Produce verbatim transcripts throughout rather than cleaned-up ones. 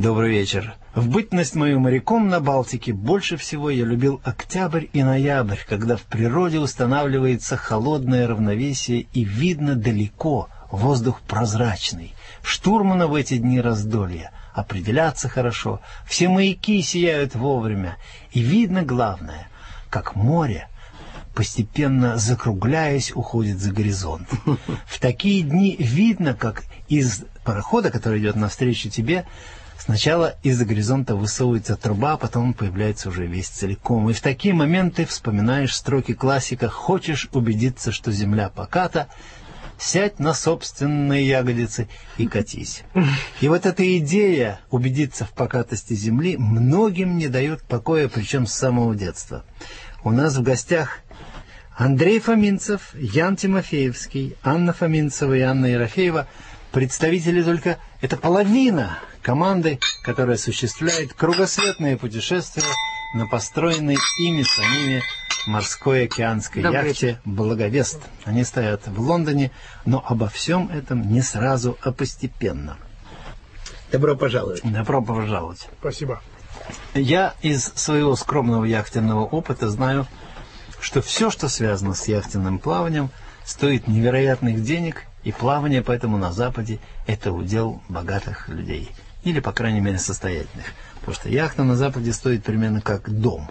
Добрый вечер. В бытность мою моряком на Балтике больше всего я любил октябрь и ноябрь, когда в природе устанавливается холодное равновесие и видно далеко, воздух прозрачный. Штурмана в эти дни раздолья. Определяться хорошо, все маяки сияют вовремя. И видно главное, как море, постепенно закругляясь, уходит за горизонт. В такие дни видно, как из парохода, который идет навстречу тебе, сначала из-за горизонта высовывается труба, а потом он появляется уже весь целиком. И в такие моменты вспоминаешь строки классика: «Хочешь убедиться, что земля поката, сядь на собственные ягодицы и катись». И вот эта идея убедиться в покатости земли многим не дает покоя, причем с самого детства. У нас в гостях Андрей Фоминцев, Ян Тимофеевский, Анна Фоминцева и Анна Ерофеева. Представители только... Это половина команды, которая осуществляет кругосветное путешествие на построенной ими самими морской океанской Добрый яхте вечер. «Благовест». Они стоят в Лондоне, но обо всем этом не сразу, а постепенно. Добро пожаловать. Добро пожаловать. Спасибо. Я из своего скромного яхтенного опыта знаю, что все, что связано с яхтенным плаванием, стоит невероятных денег, и плавание поэтому на Западе – это удел богатых людей. Или, по крайней мере, состоятельных. Потому что яхта на Западе стоит примерно как дом.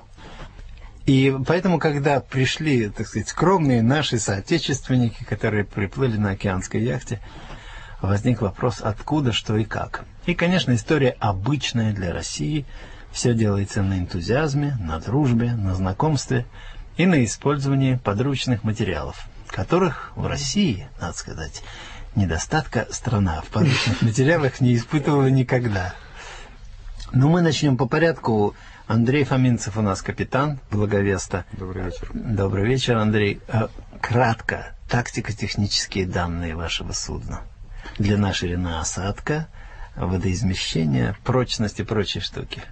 И поэтому, когда пришли, так сказать, скромные наши соотечественники, которые приплыли на океанской яхте, возник вопрос, откуда, что и как. И, конечно, история обычная для России. Все делается на энтузиазме, на дружбе, на знакомстве и на использовании подручных материалов, которых в России, надо сказать, недостатка страна в подручных материалах не испытывала никогда. Но мы начнем по порядку. Андрей Фоминцев у нас капитан Благовеста. Добрый вечер. Добрый вечер, Андрей. Кратко, тактико-технические данные вашего судна. Длина, ширина осадка, водоизмещение, прочность и прочие штуки.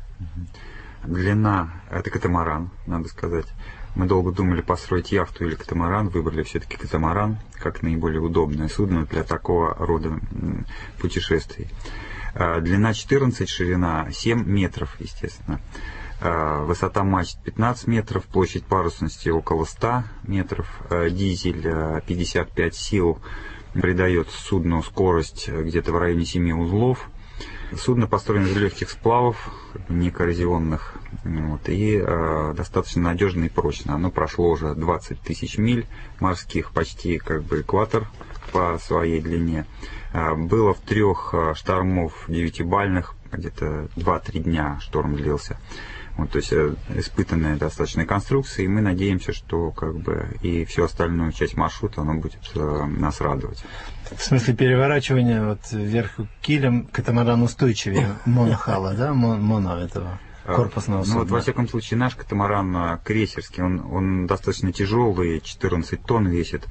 Длина – это катамаран, надо сказать. Мы долго думали, построить яхту или катамаран. Выбрали все-таки катамаран как наиболее удобное судно для такого рода путешествий. Длина четырнадцать, ширина семь метров, естественно. Высота мачт пятнадцать метров, площадь парусности около ста метров. Дизель пятьдесят пять сил придает судну скорость где-то в районе семи узлов. Судно построено из легких сплавов, не коррозионных, вот, и э, достаточно надежно и прочно. Оно прошло уже двадцать тысяч миль морских, почти как бы экватор по своей длине. Э, было в трех э, штормов девятибальных, где-то два-три дня шторм длился. Вот, то есть э, испытанная достаточно конструкция, и мы надеемся, что как бы и всю остальную часть маршрута оно будет э, нас радовать. В смысле переворачивания вот вверх килем катамаран устойчивее монохала, да, моно этого корпусного судна? Ну вот во всяком случае наш катамаран крейсерский, он, он достаточно тяжелый, четырнадцать тонн весит,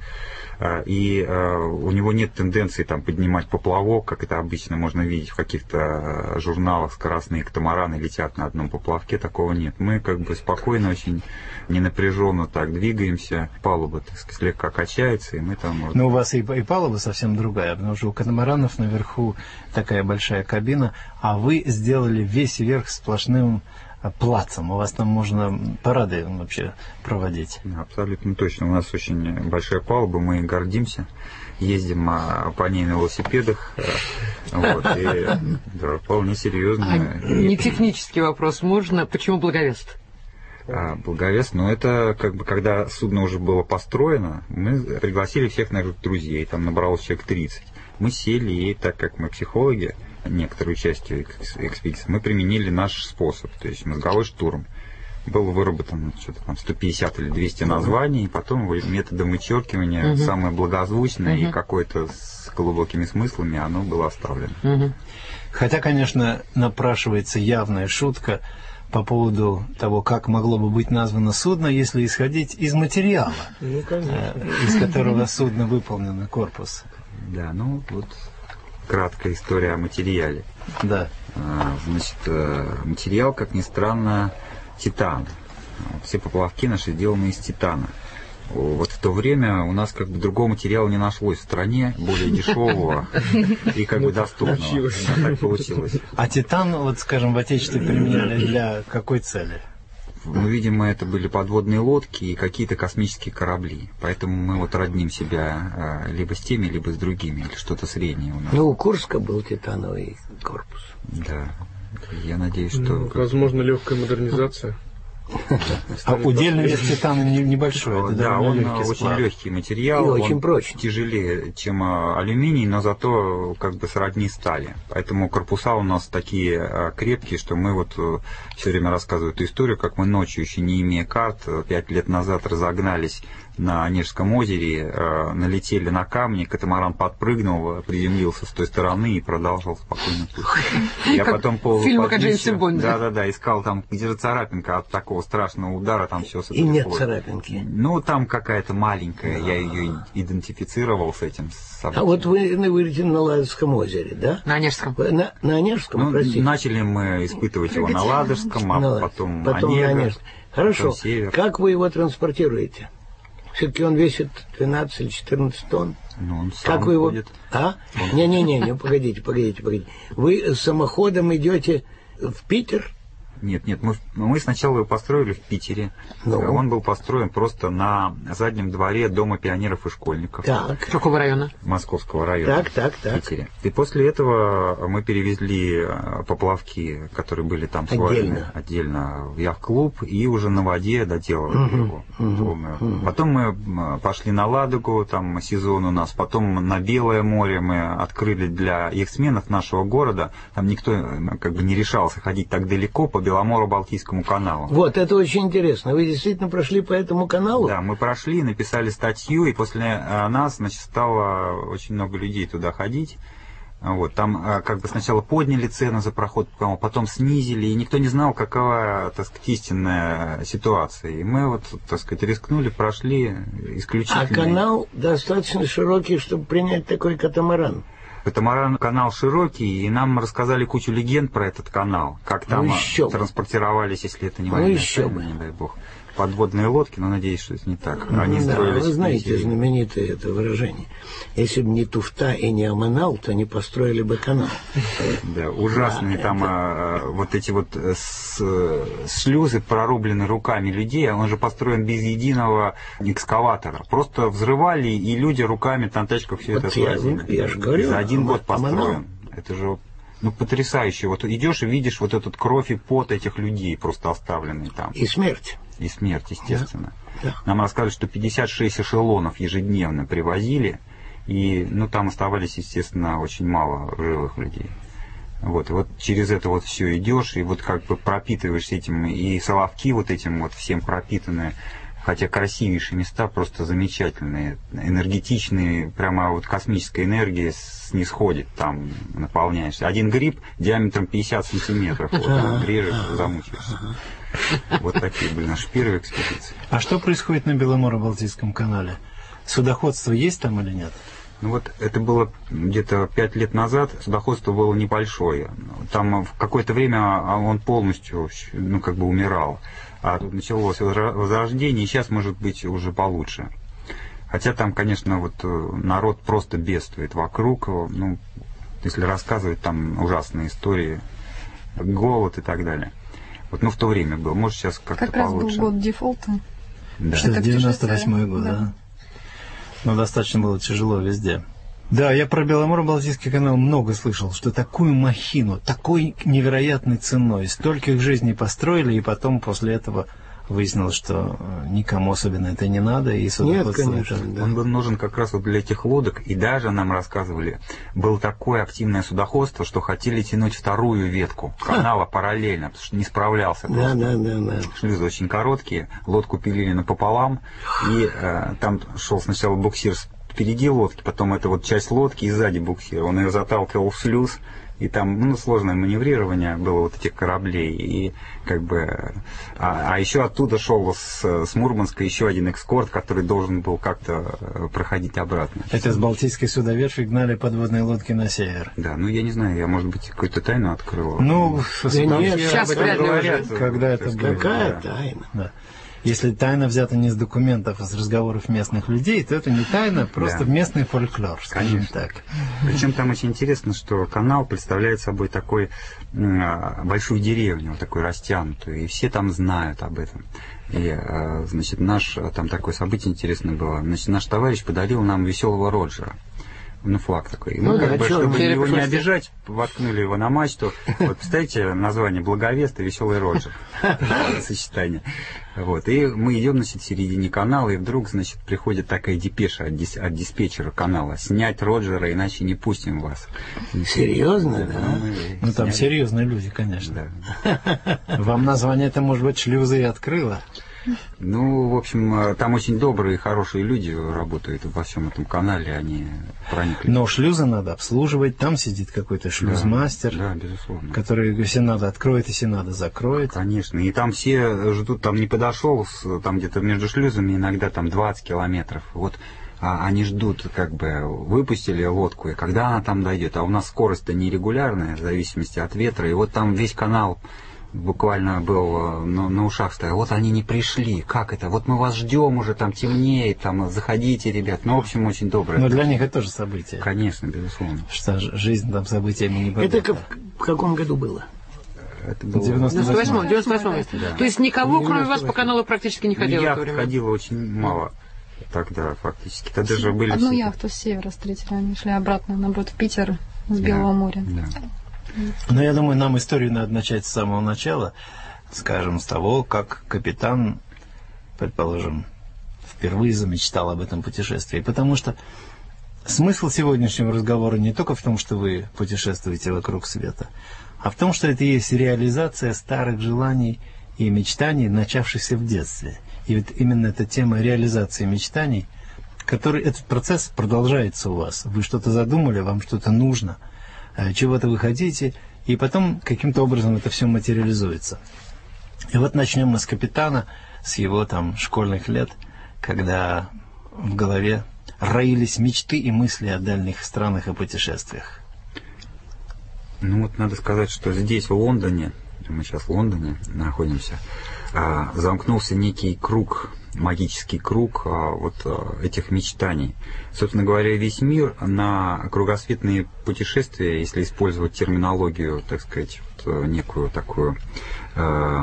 и у него нет тенденции там поднимать поплавок, как это обычно можно видеть в каких-то журналах. Скоростные катамараны летят на одном поплавке, такого нет. Мы как бы спокойно, очень ненапряженно так двигаемся, палуба, так сказать, слегка качается, и мы там... Но у вас и, и палуба совсем другая, потому что у катамаранов наверху такая большая кабина, а вы сделали весь верх сплошным плацем. У вас там можно парады вообще проводить. Абсолютно точно. У нас очень большая палуба, мы гордимся. Ездим по ней на велосипедах. Вот, и, да, вполне серьезно. А не технический вопрос. Можно? Почему Благовест? Благовест, но это как бы когда судно уже было построено, мы пригласили всех наших друзей, там набралось человек тридцать. Мы сели, и так как мы психологи, некоторую часть экспедиции, мы применили наш способ, то есть мозговой штурм. Был выработан что-то там сто пятьдесят или двести названий, и потом методом вычеркивания uh-huh. самое благозвучное uh-huh. и какое-то с глубокими смыслами оно было оставлено. Uh-huh. Хотя, конечно, напрашивается явная шутка по поводу того, как могло бы быть названо судно, если исходить из материала, ну, из которого судно выполнено, корпус. Да, ну вот краткая история о материале. Да. А, значит, материал, как ни странно, титан. Все поплавки наши сделаны из титана. вот в то время у нас как бы другого материала не нашлось в стране, более дешевого и как бы доступного. Да, так получилось. А титан, вот скажем, в Отечестве применяли для какой цели? Ну, видимо, это были подводные лодки и какие-то космические корабли. Поэтому мы вот родним себя либо с теми, либо с другими, или что-то среднее у нас. Ну, у Курска был титановый корпус. Да. Я надеюсь, что... Ну, возможно, легкая модернизация. А удельный вес титана небольшой. Да, он очень легкий материал. И очень прочный. Тяжелее, чем алюминий, но зато как бы сродни стали. Поэтому корпуса у нас такие крепкие, что мы вот все время рассказываю эту историю, как мы ночью, еще не имея карт, пять лет назад разогнались на Онежском озере, э, налетели на камни, катамаран подпрыгнул, приземлился с той стороны и продолжал спокойно путь. Я потом пол да-да-да, искал там, где же царапинка от такого страшного удара, там все сотряслось. И нет царапинки. Ну, там какая-то маленькая, я ее идентифицировал с этим событием. А вот вы говорите на Ладожском озере, да? На Онежском. На, на Онежском, ну, простите. Начали мы испытывать его на Ладожском, а ну, потом, потом Онега, на Онежском. Хорошо, север. Как вы его транспортируете? Все-таки он весит двенадцать или четырнадцать тонн. Ну, он сам как вы его... ходит. А? Не-не-не, не, погодите, погодите, погодите. Вы самоходом идете в Питер? Нет, нет, мы, мы сначала его построили в Питере. Ну. Он был построен просто на заднем дворе Дома пионеров и школьников. Так. Какого района? Московского района. Так, так, так. В Питере. И после этого мы перевезли поплавки, которые были там сварены отдельно в яхт-клуб, и уже на воде доделывали угу, его. Угу, угу. Потом мы пошли на Ладогу, там сезон у нас. Потом на Белое море мы открыли для яхтсменов нашего города. Там никто как бы не решался ходить так далеко по Беломоро-Балтийскому каналу. Вот, это очень интересно. Вы действительно прошли по этому каналу? Да, мы прошли, написали статью, и после нас, значит, стало очень много людей туда ходить. Вот, там как бы сначала подняли цену за проход, потом снизили, и никто не знал, какова, так сказать, истинная ситуация. И мы вот, так сказать, рискнули, прошли исключительно. А канал достаточно широкий, чтобы принять такой катамаран? Катамаран канал широкий, и нам рассказали кучу легенд про этот канал, как там ну, транспортировались, если это не ну, военная еще тайна, бы. Не дай бог, подводные лодки, но надеюсь, что это не так. Ну, Они да, строились. вы знаете знаменитое это выражение. Если бы не туфта и не аманал, то не построили бы канал. Да, ужасные да, там это... а, вот эти вот с, шлюзы прорублены руками людей, он же построен без единого экскаватора. Просто взрывали, и люди руками на тачках все вот это я, свозили. Я же говорю, за один год построен. аманал. Это же ну, потрясающе. Вот идешь и видишь вот этот кровь и пот этих людей, просто оставленные там. И смерть. И смерть, естественно. Да. Да. Нам рассказывали, что пятьдесят шесть эшелонов ежедневно привозили, и ну, там оставались, естественно, очень мало живых людей. Вот, и вот через это вот все идешь, и вот как бы пропитываешься этим, и Соловки вот этим вот всем пропитаны, хотя красивейшие места, просто замечательные, энергетичные, прямо вот космическая энергия снисходит, там наполняешься. Один гриб диаметром пятьдесят сантиметров, вот там режешь, замучаешься. Вот такие были наши первые экспедиции. А что происходит на Беломоро-Балтийском канале? Судоходство есть там или нет? Ну вот это было где-то пять лет назад, судоходство было небольшое. Там в какое-то время он полностью, ну, как бы умирал. А тут началось возрождение, и сейчас, может быть, уже получше. Хотя там, конечно, вот народ просто бедствует вокруг. Ну, если рассказывать, там ужасные истории, голод и так далее. Вот, ну, в то время был. Может, сейчас как-то как раз получше. Был год дефолта. Да. Это девяносто восьмой год, да. да. Но достаточно было тяжело везде. Да, я про Беломоро-Балтийский канал много слышал, что такую махину, такой невероятной ценой, стольких жизней построили, и потом после этого выяснилось, что никому особенно это не надо. И Нет, конечно. Да. Он был нужен как раз вот для этих лодок, и даже нам рассказывали, было такое активное судоходство, что хотели тянуть вторую ветку канала параллельно, потому что не справлялся. Да, да, да, да. Шлюзы очень короткие, лодку пилили напополам, и э, там шел сначала буксир впереди лодки, потом это вот часть лодки и сзади буксира. Он ее заталкивал в шлюз, и там ну, сложное маневрирование было вот этих кораблей. И как бы... А, а еще оттуда шел с, с Мурманска еще один экскорт, который должен был как-то проходить обратно. Это с Балтийской судоверфи гнали подводные лодки на север. Да, ну я не знаю, я, может быть, какую-то тайну открыл. Ну, да нет, сейчас вряд ли уже. Когда это было. Какая тайна? Да. Если тайна взята не из документов, а с разговоров местных людей, то это не тайна, просто Да. местный фольклор, скажем Конечно. так. Причем там очень интересно, что канал представляет собой такой м, большую деревню, вот такую растянутую, и все там знают об этом. И, э, значит, наш, там такое событие интересное было, значит, наш товарищ подарил нам веселого Роджера. Ну, флаг такой. И мы, Ну как да, бы, чё, чтобы мы- его не обижать, воткнули его на мачту. Вот, представляете, название «Благовест» и «Веселый Роджер». Сочетание. Вот. И мы идем, значит, в середине канала, и вдруг, значит, приходит такая депеша от, дис- от диспетчера канала. Снять Роджера, иначе не пустим вас. Серьезно, да? мы Ну, там сняли. серьезные люди, конечно. Да. Вам название это, может быть, шлюзы и открыло. Ну, в общем, там очень добрые и хорошие люди работают во всем этом канале, они проникли. Но шлюзы надо обслуживать, там сидит какой-то шлюзмастер, Да, безусловно. который, если надо, откроет, если надо, закроет. Конечно. И там все ждут, там не подошел, с- там где-то между шлюзами иногда там двадцать километров. Вот а, они ждут, как бы выпустили лодку, и когда она там дойдет. А у нас скорость-то нерегулярная, в зависимости от ветра. И вот там весь канал буквально был на, на ушах стоял. Вот они не пришли. Как это? Вот мы вас ждем уже, там темнеет, там заходите, ребят. Ну, в общем, очень доброе. Но для них это тоже событие. Конечно, безусловно. Что ж- жизнь там событиями не богата. Это как, в каком году было? Это было... девяносто В девяносто восьмом, в девяносто восьмом. Да. То есть никого, кроме вас, по каналу практически не ходило в Яхт то время? ходило очень мало тогда, фактически. Тогда же были Одну все- яхту с севера встретили, они шли обратно, наоборот, в Питер с Белого моря. Да. Но я думаю, нам историю надо начать с самого начала, скажем, с того, как капитан, предположим, впервые замечтал об этом путешествии. Потому что смысл сегодняшнего разговора не только в том, что вы путешествуете вокруг света, а в том, что это и есть реализация старых желаний и мечтаний, начавшихся в детстве. И вот именно эта тема реализации мечтаний, который, этот процесс продолжается у вас. Вы что-то задумали, вам что-то нужно, э, чего-то вы хотите, и потом каким-то образом это все материализуется. И вот начнем мы с капитана, с его там школьных лет, когда в голове роились мечты и мысли о дальних странах и путешествиях. Ну вот надо сказать, что здесь, в Лондоне, мы сейчас в Лондоне находимся, а, замкнулся некий круг, магический круг а, вот а, этих мечтаний. Собственно говоря, весь мир на кругосветные путешествия, если использовать терминологию, так сказать, вот, некую такую а,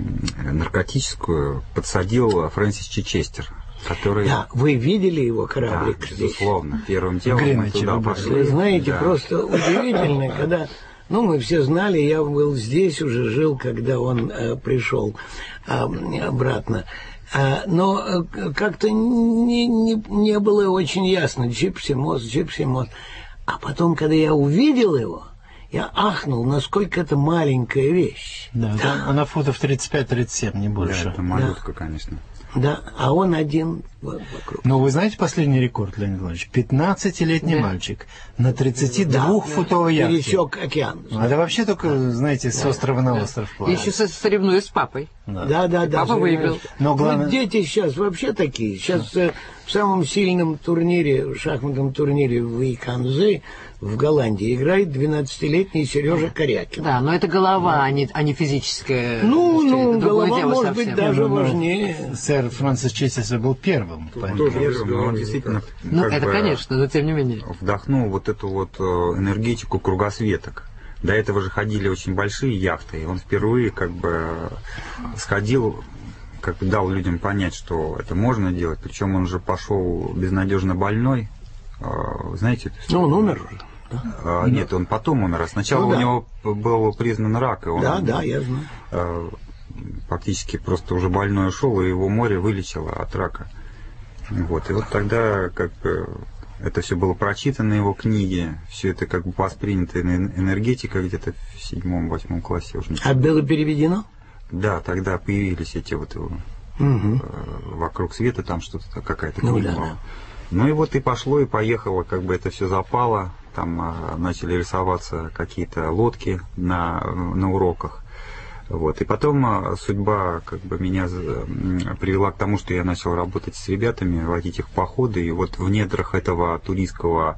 наркотическую, подсадил Фрэнсис Чичестер, который... Да, вы видели его Да, кораблик здесь? безусловно. Первым делом мы Гринвиче туда вы были. пошли. Вы знаете, Да. просто удивительно, когда... Ну, мы все знали, я был здесь, уже жил, когда он э, пришел э, обратно. А, но э, как-то не, не, не было очень ясно, Джипси мост, Джипси мост. А потом, когда я увидел его, я ахнул, насколько это маленькая вещь. Да, там она футов тридцать пять тридцать семь, не Да, больше. это малютка, конечно. Да, а он один вот вокруг. Но вы знаете последний рекорд, Леонид Иванович? пятнадцатилетний Да. мальчик на тридцатидвухфутовой яхте. Пересек океан. Это вообще только, знаете, с острова на остров И плавает. еще со- соревнуюсь с папой. Да, да, да. Папа выиграл. Но главное... Вот дети сейчас вообще такие. Сейчас э, в самом сильном турнире, в шахматном турнире в Иканзе в Голландии играет двенадцатилетний Сережа Корякин. Да, но это голова, а не, а не физическая. Ну, так сказать, ну, это другое голова дело может совсем. быть даже Ну, ну, важнее. Сэр Фрэнсис Чичестер был первым. по тоже имени. Но он действительно Ну, как это, бы конечно, но тем не менее. вдохнул вот эту вот э, энергетику кругосветок. До этого же ходили очень большие яхты, и он впервые как бы сходил, как бы дал людям понять, что это можно делать. Причем он же пошел безнадежно больной. Э, Знаете эту Ну, историю? он умер уже. Э, Нет, он потом умер. А сначала Ну, у да. него был признан рак, и он Да, да, я знаю. э, фактически просто уже больной ушел, и его море вылечило от рака. Вот. И вот тогда как бы это все было прочитано, его книги, все это как бы воспринято энергетика где-то в седьмом-восьмом классе уже. не А было переведено? Да, тогда появились эти вот э, Угу. вокруг света, там что-то, какая-то Ну книга да, была. да. Ну и вот и пошло, и поехало, как бы это все запало, там а, начали рисоваться какие-то лодки на, на уроках. Вот. И потом а, судьба как бы меня за- м, привела к тому, что я начал работать с ребятами, водить их в походы, и вот в недрах этого туристского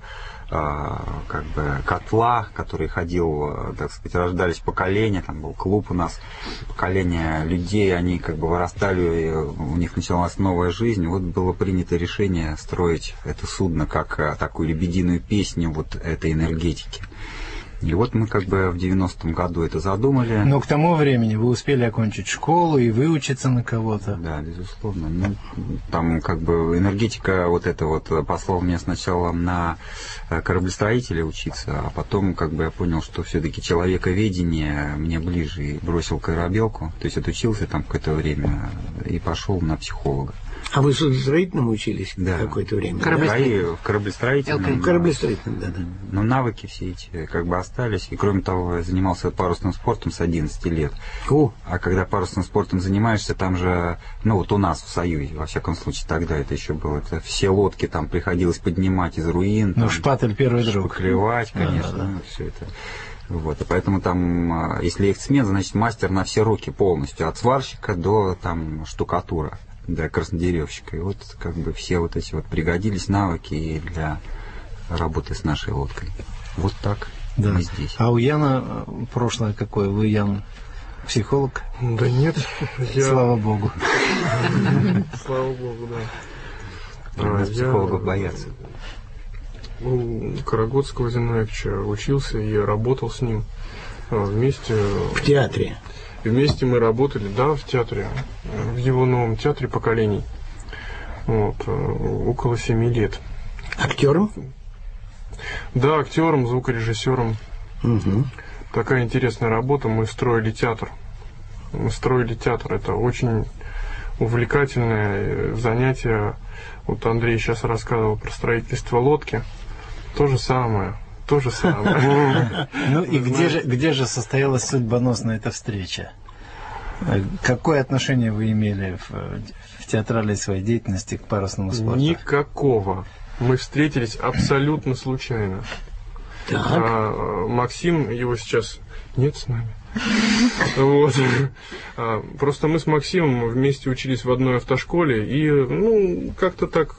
как бы котла, который ходил, так сказать, рождались поколения, там был клуб у нас, поколения людей, они как бы вырастали, у них началась новая жизнь. Вот было принято решение строить это судно как такую лебединую песню вот этой энергетики. И вот мы как бы в девяностом году это задумали. Но к тому времени вы успели окончить школу и выучиться на кого-то. Да, безусловно. Ну, там как бы энергетика вот эта вот послала меня сначала на кораблестроителя учиться, а потом как бы я понял, что все-таки человековедение мне ближе, и бросил корабелку. То есть отучился там какое-то время и пошел на психолога. А вы судостроительному учились да. какое-то время? Кораблестроительном. Да, в кораблестроительном. В кораблестроительном, да, да. Но навыки все эти как бы остались. И кроме того, я занимался парусным спортом с одиннадцати лет. О. А когда парусным спортом занимаешься, там же, ну вот у нас в Союзе, во всяком случае, тогда это еще было, это все лодки там приходилось поднимать из руин. Ну, там, шпатель первый друг. Шпаклевать, конечно, да, да. ну, все это. Вот, и поэтому там, если яхтсмен, значит мастер на все руки полностью, от сварщика до там штукатура. Да, краснодеревщика. И вот как бы все вот эти вот пригодились навыки для работы с нашей лодкой. Вот так да. мы здесь. А у Яна прошлое какое? Вы, Ян, психолог? Да нет. Я... Слава Богу. Слава Богу, да. У нас Я... психологов боятся. У Карагодского Зиновьевича учился и работал с ним вместе. В театре? Вместе мы работали, да, в театре, в его новом театре поколений. Вот, около семи лет. Актером? Да, актером, звукорежиссером. Угу. Такая интересная работа. Мы строили театр. Мы строили театр. Это очень увлекательное занятие. Вот Андрей сейчас рассказывал про строительство лодки. То же самое. То же самое. Ну и где же, где же состоялась судьбоносная эта встреча? Какое отношение вы имели в, в театральной своей деятельности к парусному спорту? Никакого. Мы встретились абсолютно случайно. Так. А, Максим, его сейчас нет с нами. Вот. А, просто мы с Максимом вместе учились в одной автошколе, и ну как-то так.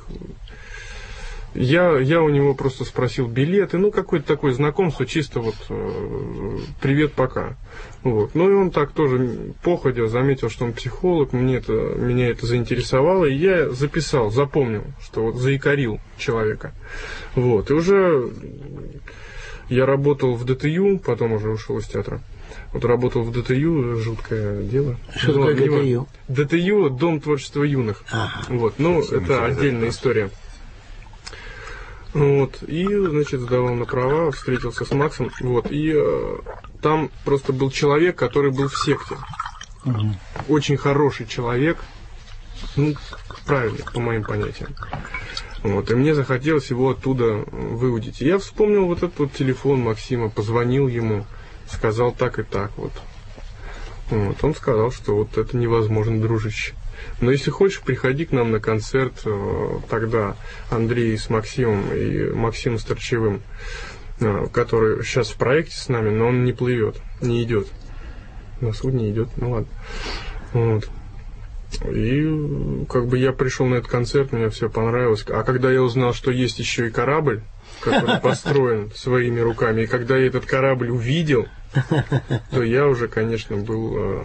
Я, я у него просто спросил билеты, ну, какое-то такое знакомство, чисто вот э, привет, пока. Вот. Ну, и он так тоже походя заметил, что он психолог, мне это, меня это заинтересовало, и я записал, запомнил, что вот заикарил человека. Вот. И уже я работал в ДТЮ, потом уже ушел из театра. Вот работал в ДТЮ, жуткое дело. Что такое ДТЮ? ДТЮ, Дом творчества юных. Ага. Вот. Ну, это отдельная история. Вот, и, значит, сдавал на права, встретился с Максом, вот, и э, там просто был человек, который был в секте. Угу. Очень хороший человек, ну, правильно, по моим понятиям. Вот, и мне захотелось его оттуда выудить. И я вспомнил вот этот вот телефон Максима, позвонил ему, сказал так и так вот. Вот, он сказал, что вот это невозможно, дружище. Но если хочешь, приходи к нам на концерт. Тогда Андрей с Максимом и Максим с Торчевым, который сейчас в проекте с нами, но он не плывет, не идет. На судне идет, ну ладно. Вот. И как бы я пришел на этот концерт, мне все понравилось. А когда я узнал, что есть еще и корабль, который построен своими руками, и когда я этот корабль увидел, то я уже, конечно, был...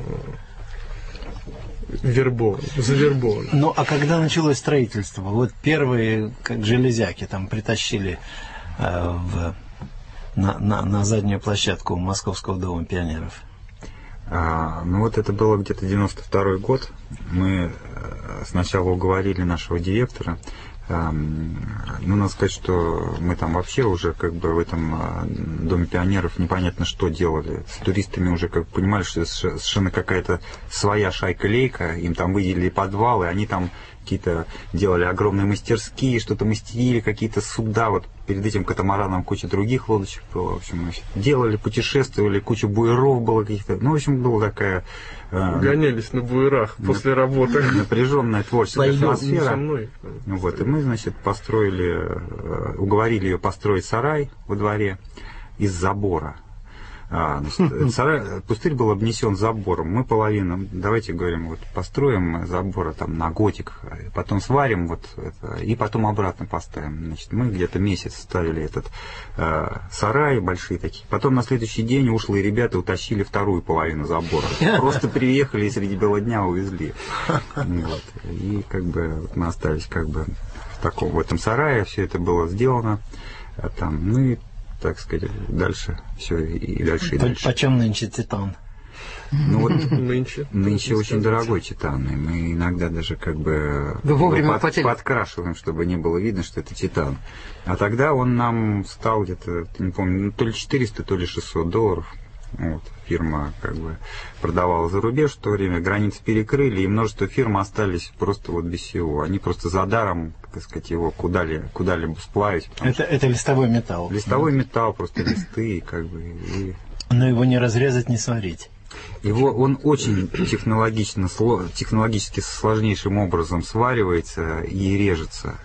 вербован, завербован. Ну, а когда началось строительство? Вот первые, как железяки, там притащили э, в, на, на, на заднюю площадку Московского дома пионеров. А, ну, вот это было где-то девяносто второй год. Мы сначала уговорили нашего директора. Ну, надо сказать, что мы там вообще уже как бы в этом Доме пионеров непонятно что делали. С туристами уже как бы понимали, что это совершенно какая-то своя шайка-лейка. Им там выделили подвалы, они там какие-то делали огромные мастерские, что-то мастерили, какие-то суда. Вот перед этим катамараном куча других лодочек было. В общем, мы делали, путешествовали, куча буеров было каких-то. Ну, в общем, была такая... Гонялись на буерах на, после работы. Напряженная творческая Пойдем атмосфера. Со мной. Вот, и мы, значит, построили, уговорили ее построить сарай во дворе из забора. А, значит, сарай, пустырь был обнесен забором. Мы половину, давайте говорим, вот построим забор там на годик, потом сварим вот это, и потом обратно поставим. Значит, мы где-то месяц ставили этот э, сарай большие такие. Потом на следующий день ушлые ребята утащили вторую половину забора. Просто приехали и среди бела дня увезли. Вот. И как бы мы остались как бы в таком в этом сарае, все это было сделано. А там, ну и так сказать, дальше все и дальше и дальше. Почем нынче титан? Ну вот Нынче. Нынче очень дорогой титан, и мы иногда даже как бы Вы вовремя под, хотели. подкрашиваем, чтобы не было видно, что это титан. А тогда он нам стал где-то, не помню, ну, то ли четыреста, то ли шестьсот долларов. Вот. Фирма как бы продавала за рубеж в то время, границы перекрыли, и множество фирм остались просто вот без всего. Они просто за даром, так сказать, его куда-либо куда сплавить. Это, что... это листовой металл. Листовой металл, просто листы, как бы. И... Но его не разрезать, не сварить. Его, он очень технологично, технологически сложнейшим образом сваривается и режется.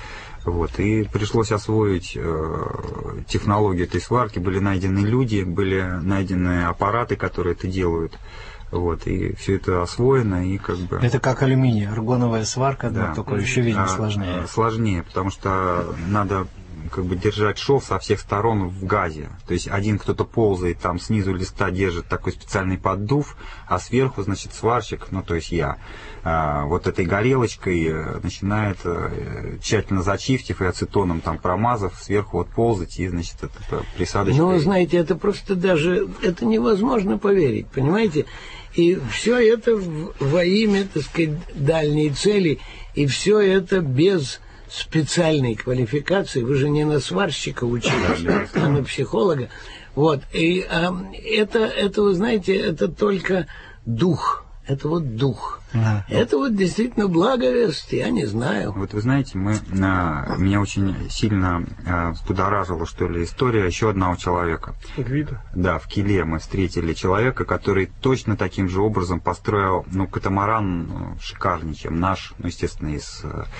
Вот, и пришлось освоить э, технологию этой сварки. Были найдены люди, были найдены аппараты, которые это делают. Вот, и все это освоено, и как бы... Это как алюминий, аргоновая сварка, да, да, только еще видимо а, сложнее. Сложнее, потому что надо как бы держать шов со всех сторон в газе. То есть один кто-то ползает, там снизу листа держит такой специальный поддув, а сверху, значит, сварщик, ну то есть я, вот этой горелочкой начинает, тщательно зачистив и ацетоном там промазав, сверху вот ползать и, значит, это присадочкой. Ну, знаете, это просто даже, это невозможно поверить, понимаете? И все это во имя, так сказать, дальней цели, и все это без специальной квалификации. Вы же не на сварщика учились, а на психолога. Вот. И а, это, это, вы знаете, это только дух. Это вот дух. Да. Это вот действительно благовест, я не знаю. Вот вы знаете, мы, а, меня очень сильно а, взбудоражила, что ли, история еще одного человека. Гвида? Да, в Киле мы встретили человека, который точно таким же образом построил, ну, катамаран ну, шикарнее, чем наш, ну, естественно, из,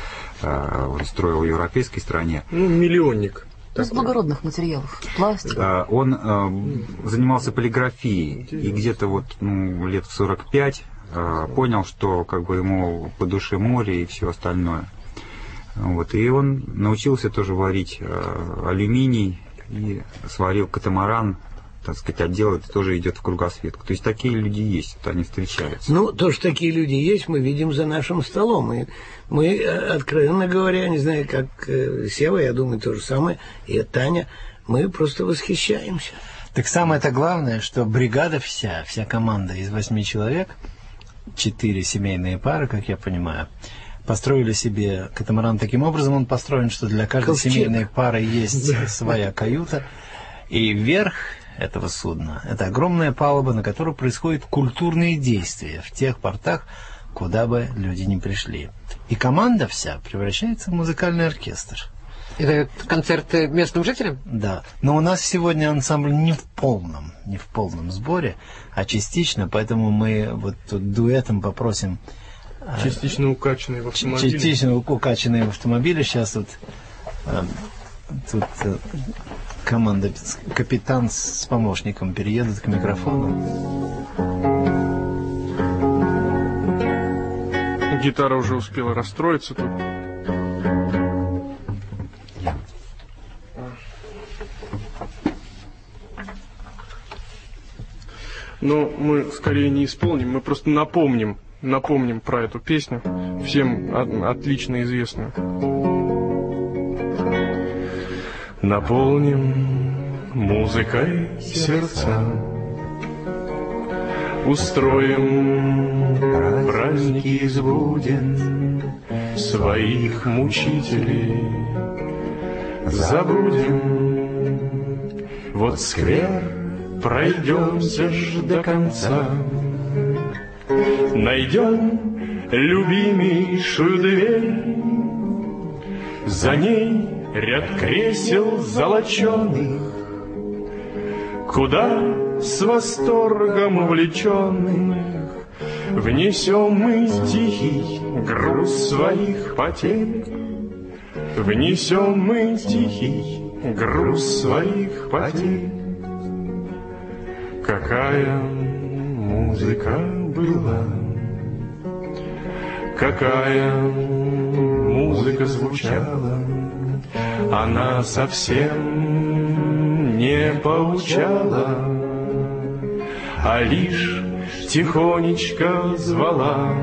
а, он строил в европейской стране. Ну, миллионник. Из благородных материалов, пластик. Он э, занимался полиграфией, и где-то вот ну, лет в сорок пять э, понял, что как бы ему по душе море и все остальное. Вот, и он научился тоже варить э, алюминий и сварил катамаран, так сказать, отдел это тоже идет в кругосветку. То есть такие люди есть, вот они встречаются. Ну, то, что такие люди есть, мы видим за нашим столом. И мы, откровенно говоря, не знаю, как Сева, я думаю, то же самое, и Таня, мы просто восхищаемся. Так самое-то главное, что бригада вся, вся команда из восьми человек, четыре семейные пары, как я понимаю, построили себе катамаран таким образом, он построен, что для каждой Ковчег. Семейной пары есть своя каюта, и верх этого судна — это огромная палуба, на которой происходят культурные действия в тех портах, куда бы люди ни пришли. И команда вся превращается в музыкальный оркестр. Это концерты местным жителям? Да. Но у нас сегодня ансамбль не в полном, не в полном сборе, а частично, поэтому мы вот тут дуэтом попросим... Частично укачанные в автомобиле. Частично укачанные в автомобиле. Сейчас вот а, тут а, команда, капитан с помощником переедут к микрофону. Гитара уже успела расстроиться тут. Но мы скорее не исполним, мы просто напомним, напомним про эту песню, всем отлично известную. Наполним музыкой сердца, устроим праздники из буден, своих мучителей забудем. Вот сквер, пройдемся ж до конца, найдем любимейшую дверь, за ней ряд кресел золоченых, куда с восторгом увлеченных внесем мы тихий груз своих потерь, внесем мы тихий груз своих потерь. какая музыка была, какая музыка звучала, она совсем не поучала, а лишь тихонечко звала.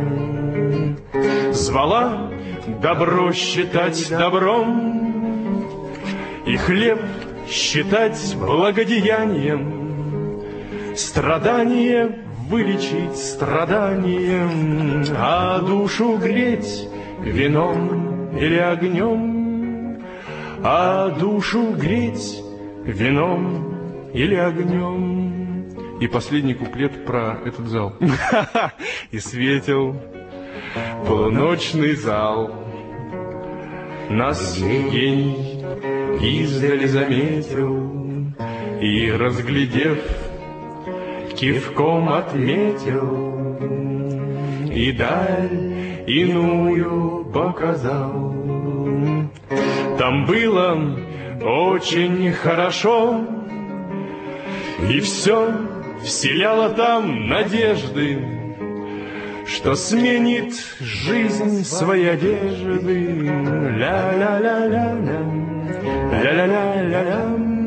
Звала добро считать добром и хлеб считать благодеянием, страдание вылечить страданием, а душу греть вином или огнем, а душу греть вином или огнем. И последний куплет про этот зал. И светил полуночный зал. Нас гений издали заметил и, разглядев, кивком отметил и даль иную показал. Там было очень хорошо, и все вселяло там надежды, что сменит жизнь свои одежды. Ля-ля-ля-ля-ля, ля-ля-ля-ля-ля,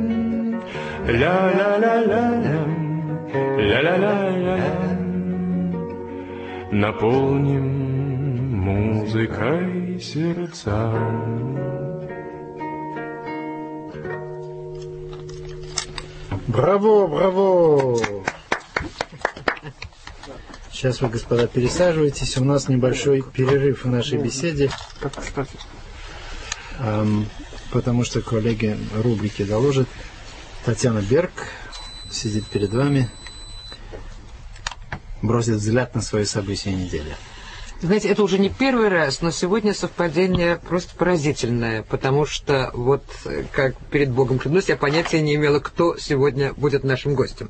ля-ля-ля-ля-ля, ля-ля-ля-ля-ля. Наполним музыкой сердца. Браво, браво! Сейчас вы, господа, пересаживайтесь. У нас небольшой перерыв в нашей беседе. Как кстати. Эм, потому что коллеги рубрики доложат. Татьяна Берг сидит перед вами, бросит взгляд на свои события недели. Знаете, это уже не первый раз, но сегодня совпадение просто поразительное, потому что вот, как перед Богом клянусь, я понятия не имела, кто сегодня будет нашим гостем.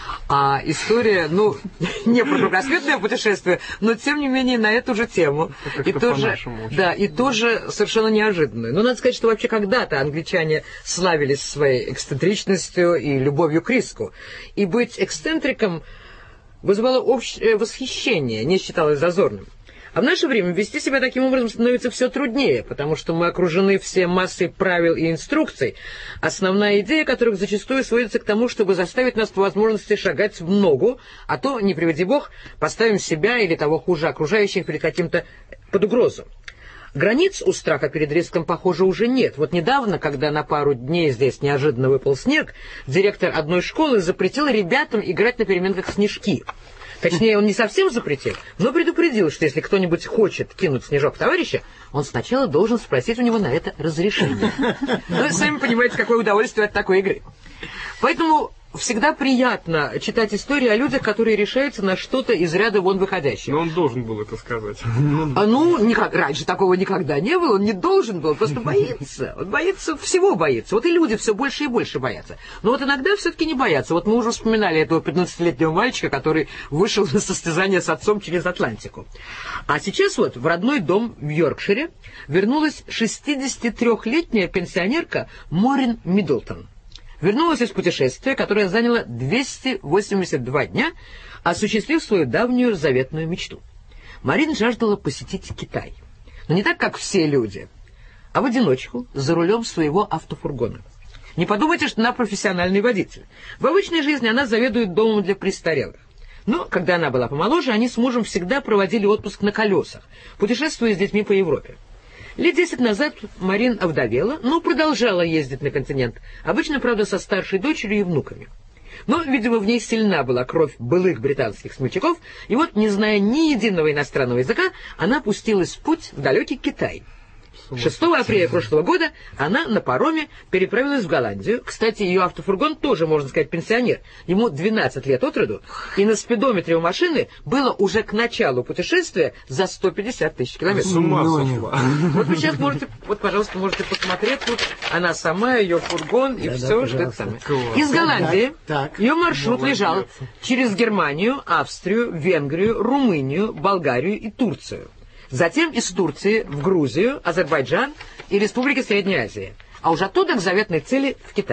А история, ну, не про кругосветное путешествие, но тем не менее на эту же тему. И тоже, да, и тоже совершенно неожиданную. Но надо сказать, что вообще когда-то англичане славились своей эксцентричностью и любовью к риску. И быть эксцентриком вызывало общее восхищение, не считалось зазорным. А в наше время вести себя таким образом становится все труднее, потому что мы окружены все массой правил и инструкций, основная идея которых зачастую сводится к тому, чтобы заставить нас по возможности шагать в ногу, а то, не приведи бог, поставим себя или того хуже окружающих перед каким-то под угрозу. Границ у страха перед риском, похоже, уже нет. Вот недавно, когда на пару дней здесь неожиданно выпал снег, директор одной школы запретил ребятам играть на переменках в снежки. Точнее, он не совсем запретил, но предупредил, что если кто-нибудь хочет кинуть снежок в товарища, он сначала должен спросить у него на это разрешение. Вы сами понимаете, какое удовольствие от такой игры. Поэтому всегда приятно читать истории о людях, которые решаются на что-то из ряда вон выходящее. Но он должен был это сказать. А ну, никак, раньше такого никогда не было, он не должен был, просто боится. Он боится, всего боится. Вот и люди все больше и больше боятся. Но вот иногда все-таки не боятся. Вот мы уже вспоминали этого пятнадцатилетнего мальчика, который вышел на состязание с отцом через Атлантику. А сейчас вот в родной дом в Йоркшире вернулась шестидесятитрёхлетняя пенсионерка Морин Миддлтон. Вернулась из путешествия, которое заняло двести восемьдесят два дня, осуществив свою давнюю заветную мечту. Марин жаждала посетить Китай. Но не так, как все люди, а в одиночку, за рулем своего автофургона. Не подумайте, что она профессиональный водитель. В обычной жизни она заведует домом для престарелых. Но, когда она была помоложе, они с мужем всегда проводили отпуск на колесах, путешествуя с детьми по Европе. Лет десять назад Марин овдовела, но продолжала ездить на континент. Обычно, правда, со старшей дочерью и внуками. Но, видимо, в ней сильна была кровь былых британских смельчаков, и вот, не зная ни единого иностранного языка, она пустилась в путь в далекий Китай. шестого апреля прошлого года она на пароме переправилась в Голландию. Кстати, ее автофургон тоже, можно сказать, пенсионер. Ему двенадцать лет от роду, и на спидометре у машины было уже к началу путешествия за сто пятьдесят тысяч километров. С ума сошла. Вот вы сейчас можете, вот, пожалуйста, можете посмотреть тут. Она сама, ее фургон и Да, все, да, что это самое. Класс. Из Голландии Так, так. ее маршрут Молодец. лежал через Германию, Австрию, Венгрию, Румынию, Болгарию и Турцию. Затем из Турции в Грузию, Азербайджан и Республики Средней Азии. А уже оттуда к заветной цели в Китай.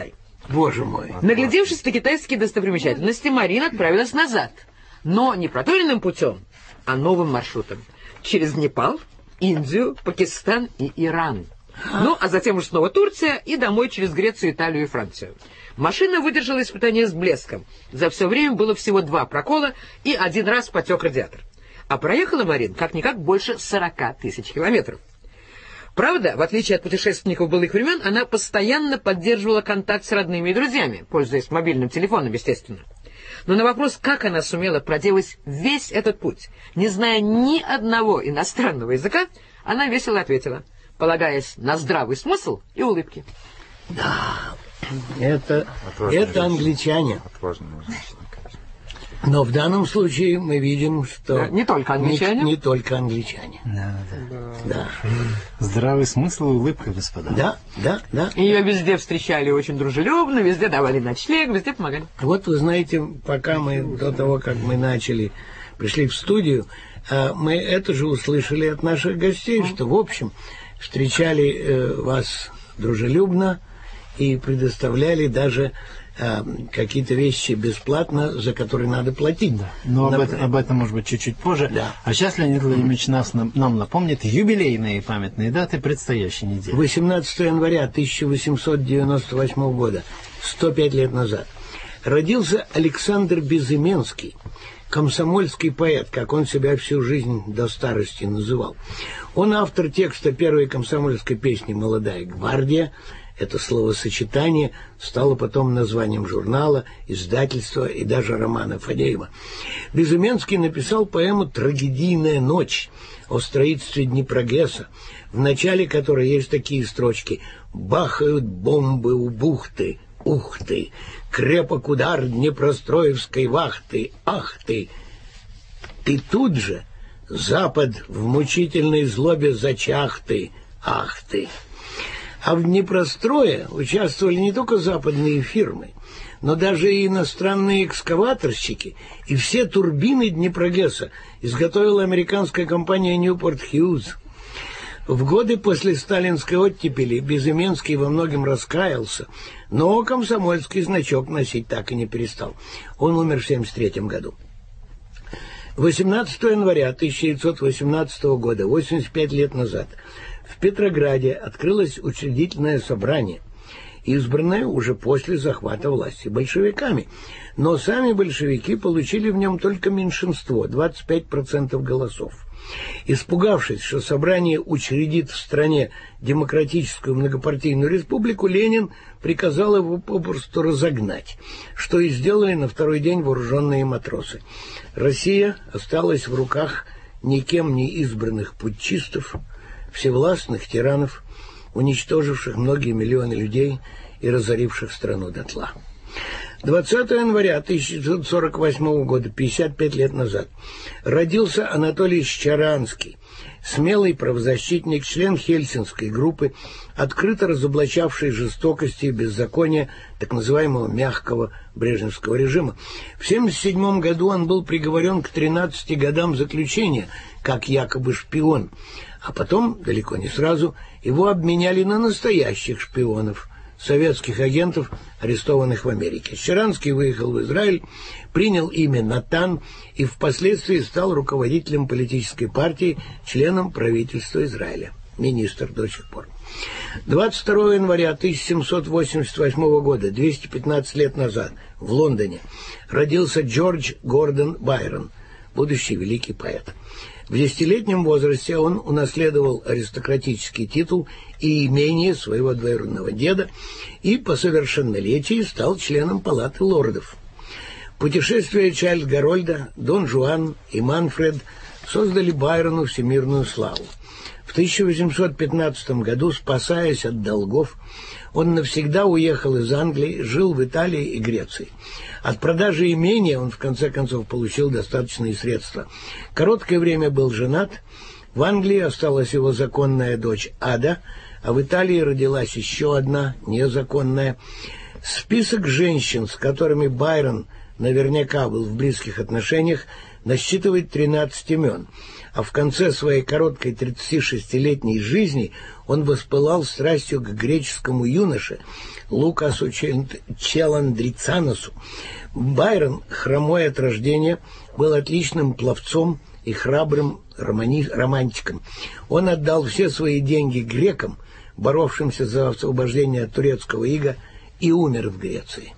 Боже мой. Наглядевшись на китайские достопримечательности, Марина отправилась назад. Но не проторенным путем, а новым маршрутом. Через Непал, Индию, Пакистан и Иран. Ну, а затем уж снова Турция и домой через Грецию, Италию и Францию. Машина выдержала испытание с блеском. За все время было всего два прокола и один раз потек радиатор. А проехала Марин как-никак больше сорока тысяч километров. Правда, в отличие от путешественников былых времен, она постоянно поддерживала контакт с родными и друзьями, пользуясь мобильным телефоном, естественно. Но на вопрос, как она сумела проделать весь этот путь, не зная ни одного иностранного языка, она весело ответила, полагаясь на здравый смысл и улыбки. Да, это, Отважная это женщина. англичане. Отважная женщина, конечно. Но в данном случае мы видим, что... Да, не только англичане. Не, не только англичане. Да, да. Да, Здравый смысл и улыбка, господа. да, да, да. Ее везде встречали очень дружелюбно, везде давали ночлег, везде помогали. Вот вы знаете, пока мы, до того, как мы начали, пришли в студию, а, мы это же услышали от наших гостей, что, в общем, встречали э, вас дружелюбно и предоставляли даже э, какие-то вещи бесплатно, за которые надо платить. Да. Но об, Например, это- об этом, может быть, чуть-чуть позже. Да. А сейчас Леонид Владимирович нас, нам, нам напомнит юбилейные памятные даты предстоящей недели. восемнадцатого января тысяча восемьсот девяносто восьмого года, сто пять лет назад, родился Александр Безыменский, комсомольский поэт, как он себя всю жизнь до старости называл. Он автор текста первой комсомольской песни «Молодая гвардия». Это словосочетание стало потом названием журнала, издательства и даже романа Фадеева. Безыменский написал поэму «Трагедийная ночь» о строительстве Днепрогэса, в начале которой есть такие строчки: «Бахают бомбы у бухты, ух ты! Крепок удар Днепростроевской вахты, ах ты!» И тут же Запад в мучительной злобе зачах ты, ах ты! А в Днепрострое участвовали не только западные фирмы, но даже и иностранные экскаваторщики, и все турбины Днепрогэса изготовила американская компания Newport Hughes. В годы после сталинской оттепели Безыменский во многом раскаялся, но комсомольский значок носить так и не перестал. Он умер в семьдесят третьем году. восемнадцатого января тысяча девятьсот восемнадцатого года, восемьдесят пять лет назад, в Петрограде открылось учредительное собрание, избранное уже после захвата власти большевиками. Но сами большевики получили в нем только меньшинство, двадцать пять процентов голосов. Испугавшись, что собрание учредит в стране демократическую многопартийную республику, Ленин приказал его попросту разогнать, что и сделали на второй день вооруженные матросы. Россия осталась в руках никем не избранных путчистов, всевластных тиранов, уничтоживших многие миллионы людей и разоривших страну дотла. двадцатого января тысяча девятьсот сорок восьмого года, пятьдесят пять лет назад, родился Анатолий Щаранский, смелый правозащитник, член Хельсинской группы, открыто разоблачавший жестокости и беззакония так называемого мягкого брежневского режима. В семьдесят седьмом году он был приговорен к тринадцати годам заключения, как якобы шпион, а потом, далеко не сразу, его обменяли на настоящих шпионов, советских агентов, арестованных в Америке. Щаранский выехал в Израиль, принял имя Натан и впоследствии стал руководителем политической партии, членом правительства Израиля, министр до сих пор. двадцать второго января тысяча семьсот восемьдесят восьмого года, двести пятнадцать лет назад, в Лондоне, родился Джордж Гордон Байрон, будущий великий поэт. В десятилетнем возрасте он унаследовал аристократический титул и имение своего двоюродного деда и по совершеннолетии стал членом Палаты лордов. Путешествия Чарльза Гарольда, Дон Жуан и Манфред создали Байрону всемирную славу. В тысяча восемьсот пятнадцатом году, спасаясь от долгов, он навсегда уехал из Англии, жил в Италии и Греции. От продажи имения он в конце концов получил достаточные средства. Короткое время был женат. В Англии осталась его законная дочь Ада, а в Италии родилась еще одна незаконная. Список женщин, с которыми Байрон наверняка был в близких отношениях, насчитывает тринадцать имен, а в конце своей короткой тридцатишестилетней жизни он воспылал страстью к греческому юноше Лукасу Челандрицаносу. Байрон, хромой от рождения, был отличным пловцом и храбрым романи- романтиком. Он отдал все свои деньги грекам, боровшимся за освобождение от турецкого ига, и умер в Греции.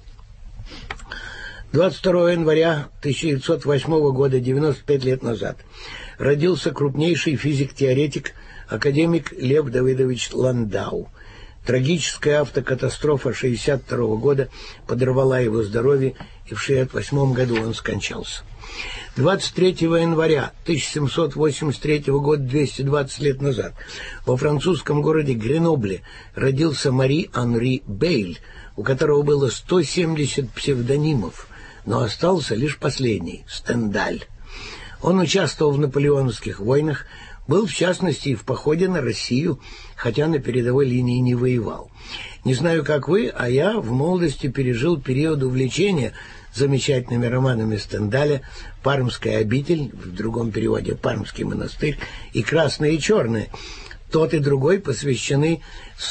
двадцать второго января тысяча девятьсот восьмого года, девяносто пять лет назад, родился крупнейший физик-теоретик, академик Лев Давыдович Ландау. Трагическая автокатастрофа шестьдесят второго года подорвала его здоровье, и в шестьдесят восьмом году он скончался. двадцать третьего января тысяча семьсот восемьдесят третьего года, двести двадцать лет назад, во французском городе Гренобле родился Мари Анри Бейль, у которого было сто семьдесят псевдонимов, но остался лишь последний – Стендаль. Он участвовал в наполеоновских войнах, был в частности и в походе на Россию, хотя на передовой линии не воевал. Не знаю, как вы, а я в молодости пережил период увлечения замечательными романами Стендаля «Пармская обитель», в другом переводе «Пармский монастырь», и «Красное и черное». Тот и другой посвящены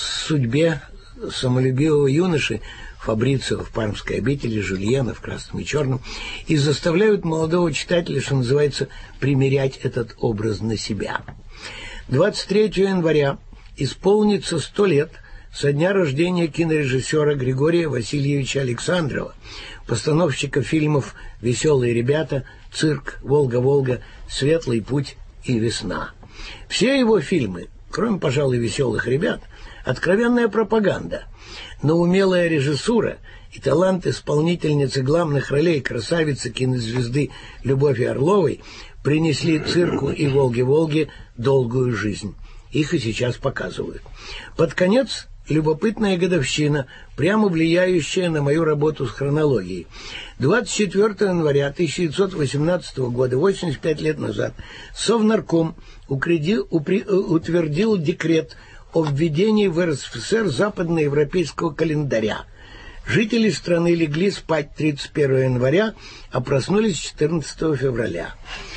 судьбе самолюбивого юноши Фабрицио в «Пармской обители», Жюльена в «Красном и черном», и заставляют молодого читателя, что называется, примерять этот образ на себя. двадцать третьего января исполнится сто лет со дня рождения кинорежиссера Григория Васильевича Александрова, постановщика фильмов «Веселые ребята», «Цирк», «Волга-Волга», «Светлый путь» и «Весна». Все его фильмы, кроме, пожалуй, «Веселых ребят», откровенная пропаганда, но умелая режиссура и талант исполнительницы главных ролей красавицы кинозвезды Любови Орловой принесли «Цирку» и «Волге-Волге» долгую жизнь. Их и сейчас показывают. Под конец любопытная годовщина, прямо влияющая на мою работу с хронологией. двадцать четвёртого января тысяча девятьсот восемнадцатого года, восемьдесят пять лет назад, Совнарком укредил, упри, утвердил декрет о введении в эр эс эф эс эр западноевропейского календаря. Жители страны легли спать тридцать первого января, а проснулись четырнадцатого февраля.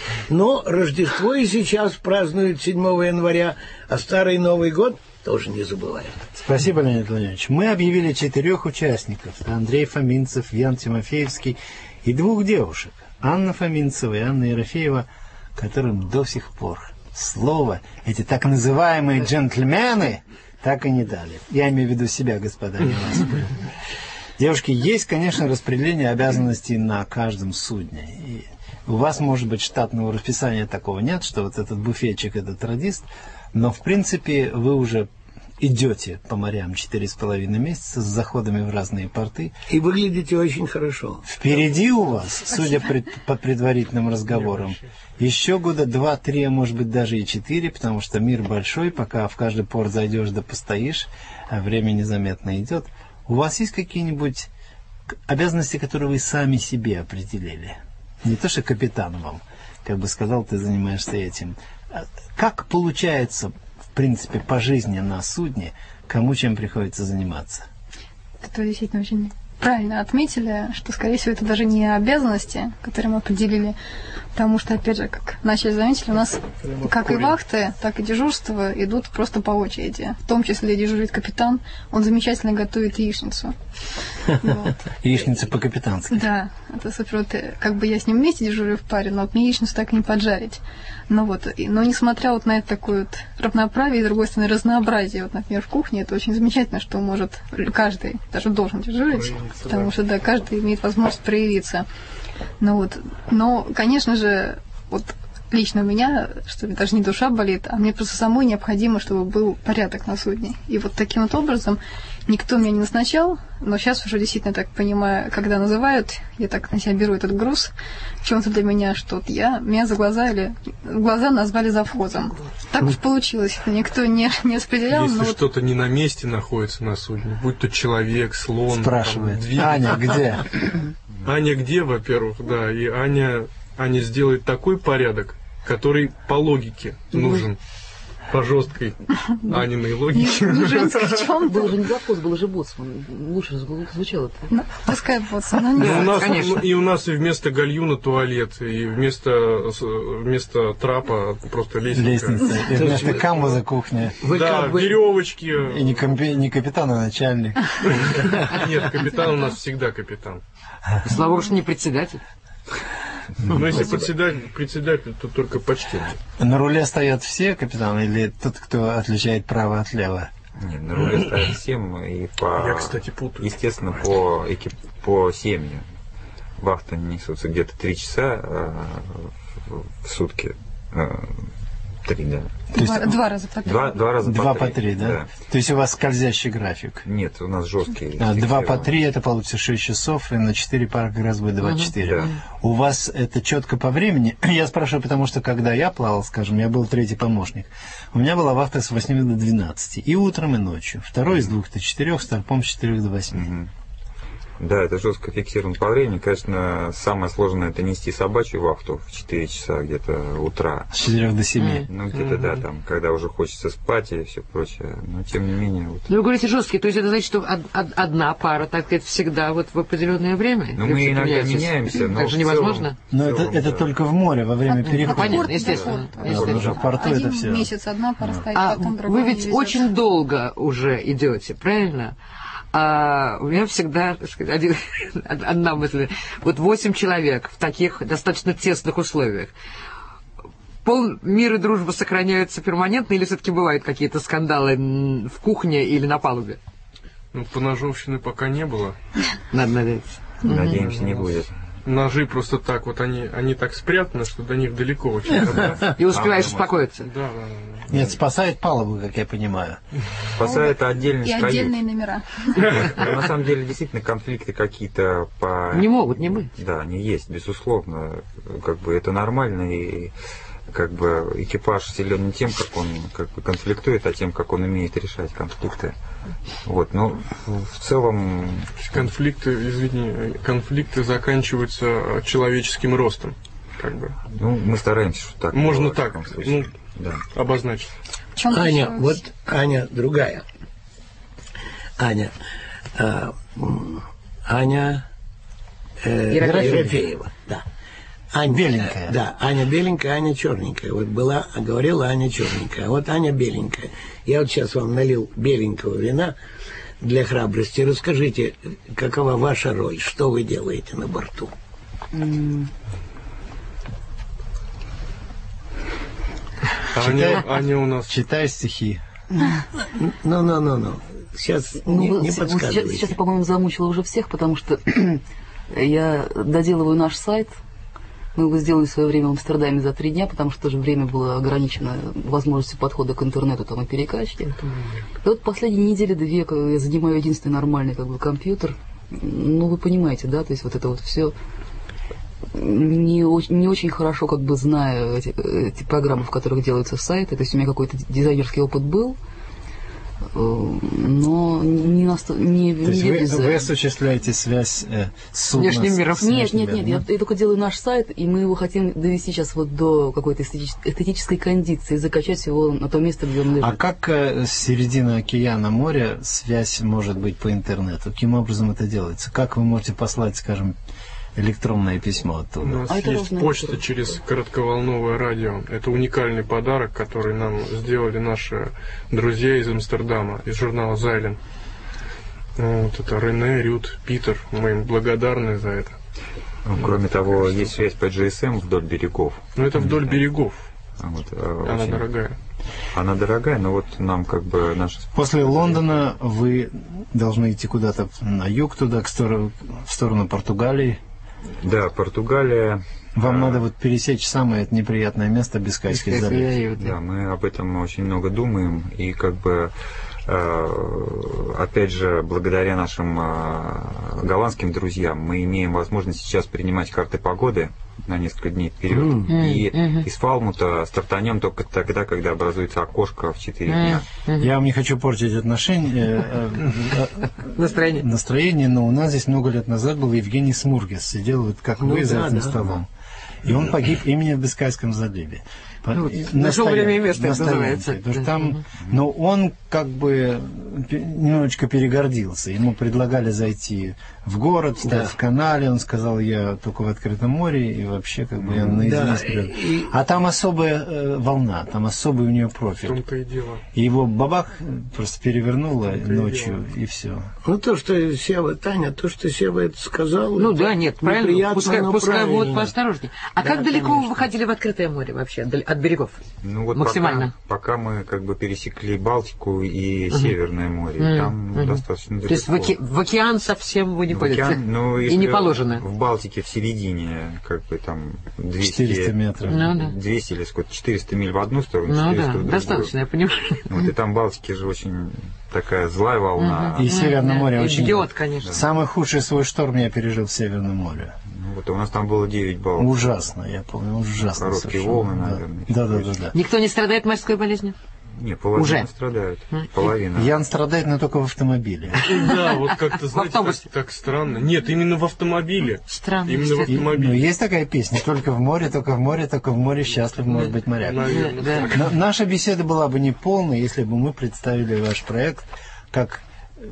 Но Рождество и сейчас празднуют седьмого января, а Старый Новый год тоже не забывают. Спасибо, Леонид Владимирович. Мы объявили четырех участников. Андрей Фоминцев, Ян Тимофеевский и двух девушек. Анна Фоминцева и Анна Ерофеева, которым до сих пор слово эти так называемые джентльмены так и не дали. Я имею в виду себя, господа, не вас. Девушки, есть, конечно, распределение обязанностей на каждом судне. И у вас, может быть, штатного расписания такого нет, что вот этот буфетчик, этот радист, но, в принципе, вы уже идете по морям четыре с половиной месяца с заходами в разные порты. И выглядите очень хорошо. Впереди у вас, судя пред, по предварительным разговорам, еще года два-три, а может быть даже и четыре, потому что мир большой, пока в каждый порт зайдешь да постоишь, а время незаметно идет. У вас есть какие-нибудь обязанности, которые вы сами себе определили? Не то, что капитан вам, как бы сказал, ты занимаешься этим. Как получается, в принципе, по жизни на судне, кому чем приходится заниматься? Это действительно очень правильно отметили, что, скорее всего, это даже не обязанности, которые мы определили, потому что, опять же, как начали заметили, у нас как и вахты, так и дежурства идут просто по очереди. В том числе дежурит капитан, он замечательно готовит яичницу. Яичница по-капитански. Да, это супер. Как бы я с ним вместе дежурю в паре, но вот мне яичницу так и не поджарить. Но вот, но несмотря вот на это такое вот равноправие, и, с другой стороны, разнообразие, вот, например, в кухне, это очень замечательно, что может каждый, даже должен дежурить, потому что, да, каждый имеет возможность проявиться. Ну вот, но, конечно же, вот лично у меня, что ли, даже не душа болит, а мне просто самой необходимо, чтобы был порядок на судне. И вот таким вот образом никто меня не назначал, но сейчас уже действительно так понимаю, когда называют, я так на себя беру этот груз, в чем-то для меня, что вот я, меня за глаза или глаза назвали завхозом. Так уж получилось, никто не, не распределял. Если но что-то вот... не на месте находится на судне, будь то человек, слон, спрашивает, там, Аня, где? Аня где, во-первых, да, и Аня, Аня сделает такой порядок, который по логике нужен. по жесткой Аниной логике. Не женский чем Был же не завхоз, был же боцман. Лучше звучало-то. Ну, пускай боцман, но И не у нас, конечно. и у нас и вместо гальюна туалет, и вместо, вместо трапа просто лестница. Лестница. И вместо камбуза кухня. Вы Да, как бы... веревочки. И не, компи- не капитан, а начальник. Нет, капитан у нас всегда капитан. Слава богу, что не председатель. Но если председатель, председатель, то только почтение. На руле стоят все капитаны или тот, кто отличает право от лева? Нет, на руле стоят всем и по... Я, кстати, путаю. Естественно, по, экип... по семье. Вахта несутся где-то три часа э, в сутки. Э, Три, да. два, два раза по три. Два, два раза Два по по три, да? То есть у вас скользящий график? Нет, у нас жесткий. А, два по три, это получится шесть часов, и на четыре пары как раз будет двадцать четыре. Да. У вас это четко по времени? Я спрашиваю, потому что когда я плавал, скажем, я был третий помощник, у меня была вахта с восьми до двенадцати, и утром, и ночью. Второй с двух до четырех, старпом с четырех до восьми. Мгм. Да, это жестко фиксировано по времени. Конечно, самое сложное это нести собачью вахту в четыре часа где-то утра. С четырех до семи. Ну, где-то, да, там, когда уже хочется спать и все прочее. Но, тем не менее, вот. Ну, вы говорите жесткий, то есть это значит, что од- од- одна пара, так сказать, всегда вот в определенное время? Ну, Или мы всё-таки иногда меняется? меняемся, но Так же в невозможно? Но В это, целом, это да. только в море, во время Ну, перехода. понятно, Порт, естественно. доход. Да, естественно. уже в порту Один это все. месяц одна пара стоит, А потом другая вы ведь везет. очень долго уже идете, правильно? А у меня всегда, так сказать, один, одна мысль. Вот восемь человек в таких достаточно тесных условиях. Пол мира и дружба сохраняются перманентно или все-таки бывают какие-то скандалы м, в кухне или на палубе? Ну, поножовщины пока не было. Надо надеяться. Надеемся, не будет. Ножи просто так вот, они, они так спрятаны, что до них далеко очень. Да, И успеваешь А, успокоиться. да, да. Нет, спасает палубу, как я понимаю. Спасает отдельность И кают. отдельные номера. Но на самом деле, действительно, конфликты какие-то по... Не могут не быть. Да, они есть, безусловно. Как бы это нормально, и как бы экипаж силен не тем, как он как бы конфликтует, а тем, как он умеет решать конфликты. Вот, но в целом... Конфликты, извини, конфликты заканчиваются человеческим ростом. Как бы. Ну, мы стараемся, что так. Можно было, в так, таком случае. Да. Обозначить. В чем Аня, еще- вот Аня другая. Аня. а, м, Аня э, Ерофеева. Ерофеева. Да. Аня, Беленькая. э, Да, Аня беленькая, Аня черненькая. Вот была, говорила Аня черненькая, а вот Аня беленькая. Я вот сейчас вам налил беленького вина для храбрости. Расскажите, какова ваша роль, что вы делаете на борту? Аня, Аня у нас... Читай стихи. Ну-ну-ну-ну. Сейчас Ну, не, вы- не вот сейчас, подсказывайте. сейчас я, по-моему, замучила уже всех, потому что я доделываю наш сайт. Мы его сделали в свое время в Амстердаме за три дня, потому что тоже время было ограничено возможностью подхода к интернету там, и перекачки. И вот последние недели две я занимаю единственный нормальный как бы, компьютер. Ну, вы понимаете, да, то есть вот это вот все не, очень- не очень хорошо как бы знаю эти, эти программы, в которых делаются сайты. То есть у меня какой-то дизайнерский опыт был, э, но не, наста- не, То есть не вы, дизайн. вы осуществляете связь э, с судном. Внешним миром. с Нет, внешним нет, нет, миром, я, я только делаю наш сайт, и мы его хотим довести сейчас вот до какой-то эстетич- эстетической кондиции, закачать его на то место, где он лежит. А как э, с середины океана, моря связь может быть по интернету? Каким образом это делается? Как вы можете послать, скажем, электронное письмо У оттуда? нас А это есть разные почта вопросы. через коротковолновое радио. Это уникальный подарок, который нам сделали наши друзья из Амстердама, из журнала «Зайлен». Вот это Рене, Рют, Питер. Мы им благодарны за это. Ну, кроме того, есть связь по джи эс эм вдоль берегов. Но это вдоль берегов. А вот, э, Она очень- дорогая. Она дорогая, но вот нам как бы наша... После Лондона вы должны идти куда-то на юг, туда, к сторону, в сторону Португалии. Да, Португалия. Вам а, надо вот пересечь самое это неприятное место Бискайский залив. Да, мы об этом очень много думаем, и как бы э, опять же, благодаря нашим э, голландским друзьям, мы имеем возможность сейчас принимать карты погоды на несколько дней вперед. И из Фалмута стартанем только тогда, когда образуется окошко в четыре дня. Я вам не хочу портить отношения, э, э, Настроение. настроение, но у нас здесь много лет назад был Евгений Смургес, сидел вот как Ну вы за да, этим да. столом. И он погиб именно в Бискайском заливе. Ну, нашел время и место, это называется. Потому что там, но он как бы немножечко перегордился. Ему предлагали зайти в город, стать да. в канале. Он сказал, я только в открытом море, и вообще как бы я наедине с природой. И... А там особая э, волна, там особый у нее профиль. В том-то и дело. И его бабах просто перевернуло ночью, и, и все. Ну, то, что Сева, Таня, то, что Сева это сказал... Ну, да, нет, правильно. Пускай, пускай будут поосторожнее. А да, как далеко конечно. вы выходили в открытое море вообще, от берегов? Ну, вот максимально. Пока, пока мы как бы пересекли Балтику и uh-huh. Северное море, uh-huh. там uh-huh. достаточно далеко. То есть в, оке... в океан совсем вы не ходите? Ну, и не положено? В Балтике в середине, как бы там двести, четыреста метров. Ну, да. двести или сколько, четыреста миль в одну сторону, ну, четыреста да, в другую. Достаточно, я понимаю. Вот и там в Балтике же очень такая злая волна. Uh-huh. И Северное море да. очень... Идиот, конечно. Самый худший свой шторм я пережил в Северном море. Вот у нас там было девять баллов. Ужасно, я помню, ужасно. Короткие совершенно. волны, наверное. Да, да, да, да. Никто не страдает морской болезнью? Нет, половина Уже? страдают. Половина. Ян страдает, но только в автомобиле. Да, вот как-то, знаете, так, так странно. Нет, именно в автомобиле. Странно. Именно в автомобиле. Ну, есть такая песня, только в море, только в море, только в море счастлив может быть моряк. Наверное, да. Но наша беседа была бы не полной, если бы мы представили ваш проект как э,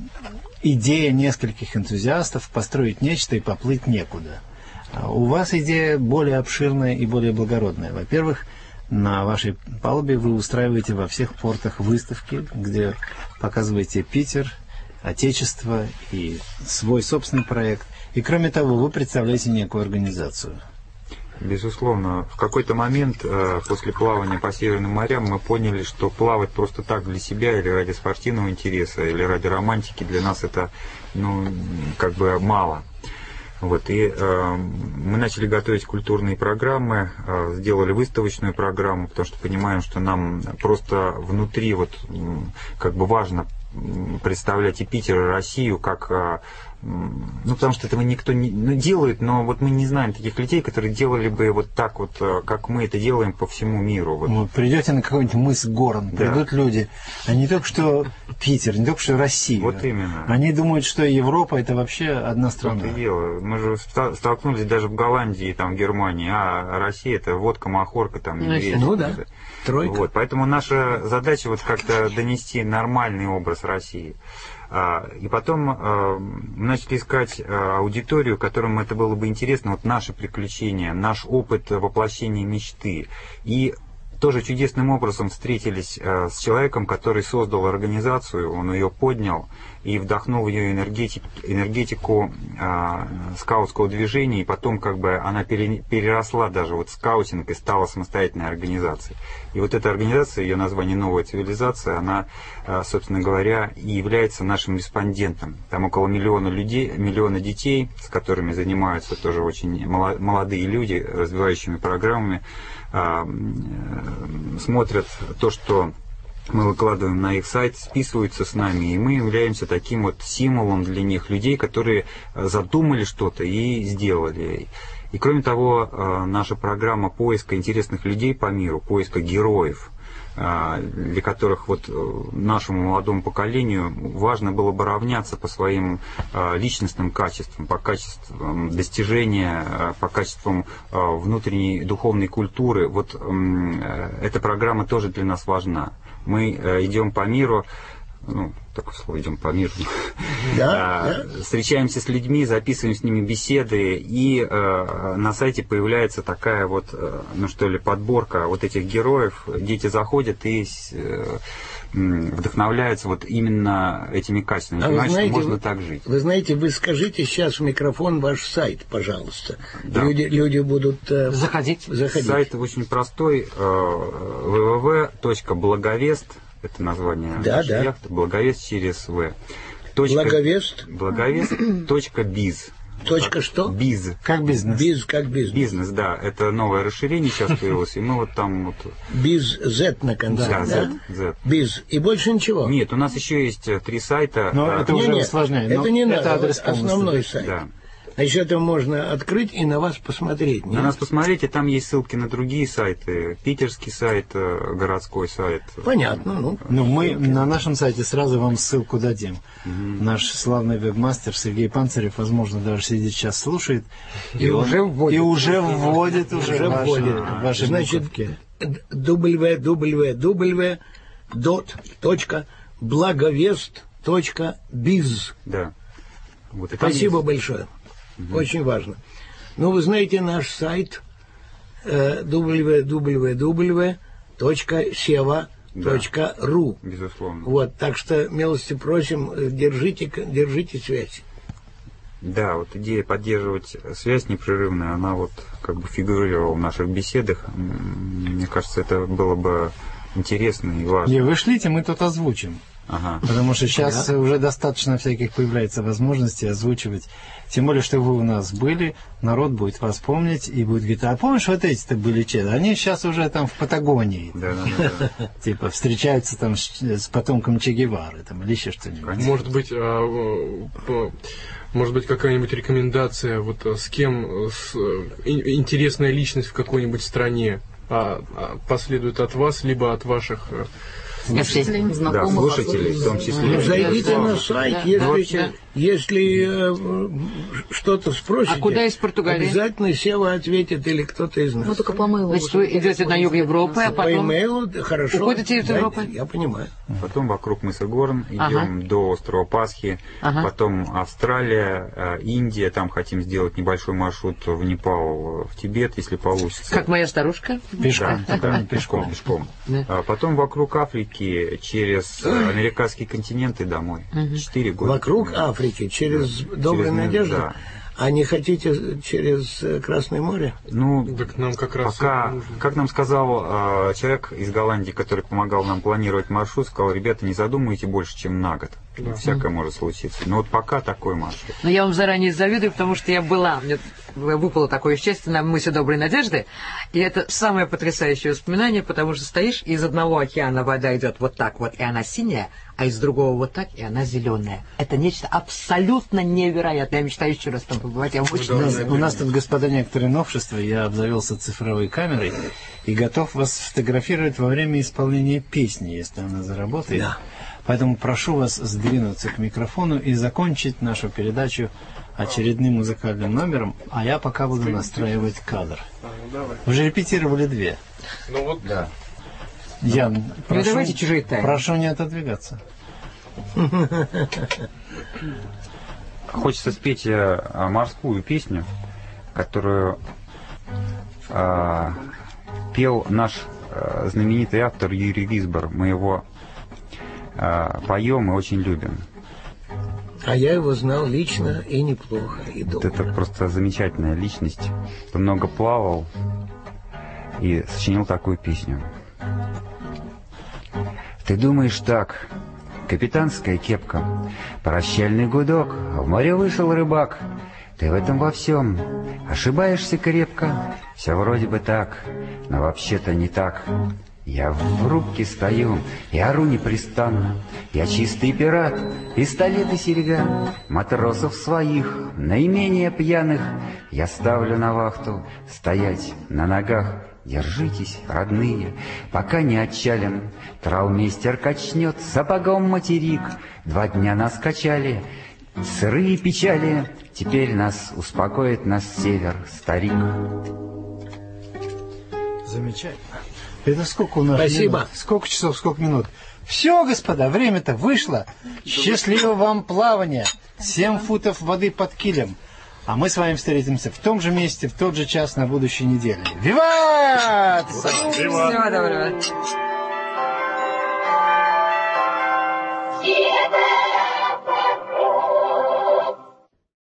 идея нескольких энтузиастов построить нечто и поплыть некуда. У вас идея более обширная и более благородная. Во-первых, на вашей палубе вы устраиваете во всех портах выставки, где показываете Питер, Отечество и свой собственный проект. И кроме того, вы представляете некую организацию. Безусловно. В какой-то момент э, после плавания по Северным морям мы поняли, что плавать просто так для себя или ради спортивного интереса, или ради романтики для нас это, ну, как бы мало. Вот, и э, мы начали готовить культурные программы, э, сделали выставочную программу, потому что понимаем, что нам просто внутри вот как бы важно представлять и Питер, и Россию как... Э, ну, потому что этого никто не ну, делает, но вот мы не знаем таких людей, которые делали бы вот так вот, как мы это делаем по всему миру. Вот. Вот придете на какой-нибудь мыс Горн, да. Придут люди, они не только что Питер, не только что Россия. Вот именно. Они думают, что Европа это вообще одна страна. Это дело. Мы же столкнулись даже в Голландии, там, в Германии, а Россия это водка, махорка, там, медведь. Ну да, тройка. Вот, поэтому наша задача вот как-то донести нормальный образ России. И потом э, мы начали искать э, аудиторию, которым это было бы интересно, вот наши приключения, наш опыт воплощения мечты. И тоже чудесным образом встретились э, с человеком, который создал организацию, он ее поднял и вдохнул в ее энергетик, энергетику э, скаутского движения, и потом как бы она пере, переросла даже вот скаутинг и стала самостоятельной организацией. И вот эта организация, ее название «Новая цивилизация», она, э, собственно говоря, и является нашим респондентом. Там около миллиона людей, миллиона детей, с которыми занимаются тоже очень молодые люди, развивающими программами, э, смотрят то, что мы выкладываем на их сайт, списываются с нами, и мы являемся таким вот символом для них, людей, которые задумали что-то и сделали. И кроме того, наша программа поиска интересных людей по миру, поиска героев, для которых вот нашему молодому поколению важно было бы равняться по своим личностным качествам, по качествам достижения, по качествам внутренней духовной культуры. Вот эта программа тоже для нас важна. Мы идем по миру, ну, такое слово, идем по миру, да, а, да. Встречаемся с людьми, записываем с ними беседы, и э, на сайте появляется такая вот, э, ну что ли, подборка вот этих героев. Дети заходят и э, вдохновляются вот именно этими качествами. А вы знаете, что можно вы, так жить. Вы знаете, вы скажите сейчас в микрофон ваш сайт, пожалуйста. Да. Люди, люди будут э, заходить. заходить. Сайт очень простой, э, дабл ю дабл ю дабл ю точка благовест. Это название да, нашей да. яхты. Благовест через В. Благовест. Благовест. Точка биз. Точка что? Биз. Как бизнес. Биз, как бизнес. Бизнес, да. Это новое расширение сейчас появилось. И мы вот там вот... Биз Z на конце. Да, да? Z, Z. Биз. И больше ничего? Нет, у нас еще есть три сайта. Но да. это не, уже нет, усложняет. это не это надо. адрес Вот основной сайт. Да. Значит, это можно открыть и на вас посмотреть. Нет? На нас посмотреть, и там есть ссылки на другие сайты. Питерский сайт, э, городской сайт. Понятно. Ну, Ну, мы на нашем сайте сразу вам ссылку дадим. Mm-hmm. Наш славный веб-мастер Сергей Панцирев, возможно, даже сидит сейчас, слушает. И, и уже вводит. И уже вводит уже, уже ваши, вводит. ваши Значит, буковки. дабл ю дабл ю дабл ю точка благовест точка биз. Да. Вот Спасибо есть. большое. Угу. Очень важно. Ну, вы знаете наш сайт э, дабл ю дабл ю дабл ю точка сева точка ру. Да, безусловно. Вот, так что, милости просим, держите, держите связь. Да, вот идея поддерживать связь непрерывную, она вот как бы фигурировала в наших беседах. Мне кажется, это было бы интересно и важно. Не, вы шлите, мы тут озвучим. Ага. Потому что сейчас Да. уже достаточно всяких появляется возможностей озвучивать. Тем более, что вы у нас были, народ будет вас помнить и будет говорить, а помнишь, вот эти-то были че? Они сейчас уже там в Патагонии. Да, да, да. Типа встречаются там с, с потомком Че Гевары там, или еще что-нибудь. Может быть, а, по- может быть, какая-нибудь рекомендация, вот а, с кем с, э, ин- интересная личность в какой-нибудь стране а, а, последует от вас, либо от ваших э, Слушателей, Да, знакомых. слушателей в том числе. Ну, зайдите Да. на сайт, Да. если, Вот, да. если э, что-то спросите. А куда из Португалии? Обязательно Сева ответит или кто-то из нас. Ну, только по мейлу. Значит, уже. вы идете на юг Европы, а По потом... имейлу, да, хорошо. Уходите из Дайте, Европы? Я понимаю. Потом вокруг мыса Горн идем Ага. до острова Пасхи, Ага. потом Австралия, э, Индия, там хотим сделать небольшой маршрут в Непал, в Тибет, если получится. Как моя старушка. Пешком. Да, да, пешком. пешком, пешком. Да. А потом вокруг Африки через э, американский континент и домой. Четыре года. Вокруг Африки, через Добрую Через, Надежду. да. А не хотите через э, Красное море? Ну, Так нам как раз пока, это нужно. как нам сказал э, человек из Голландии, который помогал нам планировать маршрут, сказал, ребята, не задумывайте больше, чем на год. Да. Всякое может случиться. Но вот пока такой маршрут. Но я вам заранее завидую, потому что я была, мне выпало такое счастье на мысе Доброй Надежды, и это самое потрясающее воспоминание, потому что стоишь, и из одного океана вода идет вот так вот, и она синяя, а из другого вот так, и она зеленая. Это нечто абсолютно невероятное. Я мечтаю еще раз там побывать. Я очень У нас, люблю. у нас тут, господа, некоторые новшества. Я обзавелся цифровой камерой и готов вас сфотографировать во время исполнения песни, если она заработает. Да. Поэтому прошу вас сдвинуться к микрофону и закончить нашу передачу очередным музыкальным номером, а я пока буду настраивать кадр. А, ну, давай. Вы же репетировали две. Ну вот, Да. Ян, прошу, давайте чужие тайны. прошу не отодвигаться. Хочется спеть э, морскую песню, которую э, пел наш э, знаменитый автор Юрий Висбор. Мы его э, поем и очень любим. А я его знал лично и неплохо, и Вот долго. это просто замечательная личность. Он много плавал и сочинил такую песню. Ты думаешь так, капитанская кепка, прощальный гудок, в море вышел рыбак. Ты в этом во всем ошибаешься крепко. Все вроде бы так, но вообще-то не так. Я в рубке стою и ору непрестанно. Я чистый пират, пистолет и серьга. Матросов своих, наименее пьяных, я ставлю на вахту стоять на ногах. Держитесь, родные, пока не отчалим. Тралмейстер качнет сапогом материк. Два дня нас качали, сырые печали. Теперь нас успокоит нас север, старик. Замечательно. Это сколько у нас Спасибо. минут? Сколько часов, сколько минут? Все, господа, время-то вышло. Счастливого вам плавания. Семь футов воды под килем. А мы с вами встретимся в том же месте, в тот же час на будущей неделе. Виват! Всего доброго.